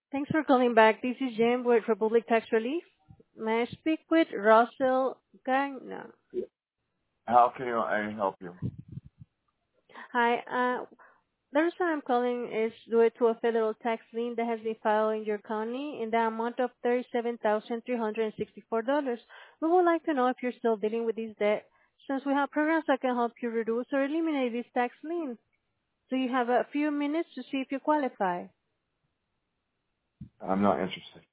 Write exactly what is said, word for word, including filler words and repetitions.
Thanks for calling back. This is Jim with Republic Tax Relief. May I speak with Russell Gagnon? How can I help you? Hi. Uh, the reason I'm calling is due to a federal tax lien that has been filed in your county in the amount of thirty-seven thousand three hundred sixty-four dollars. We would like to know if you're still dealing with this debt, since we have programs that can help you reduce or eliminate this tax lien. So you have a few minutes to see if you qualify. I'm not interested.